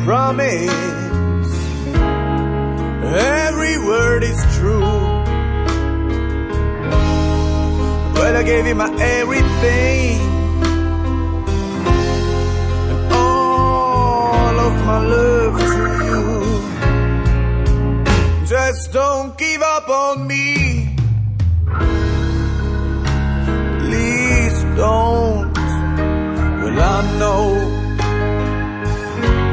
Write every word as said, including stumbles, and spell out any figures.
promise. Every word is true. Well, I gave you my everything, and all of my love to you. Just don't give up on me.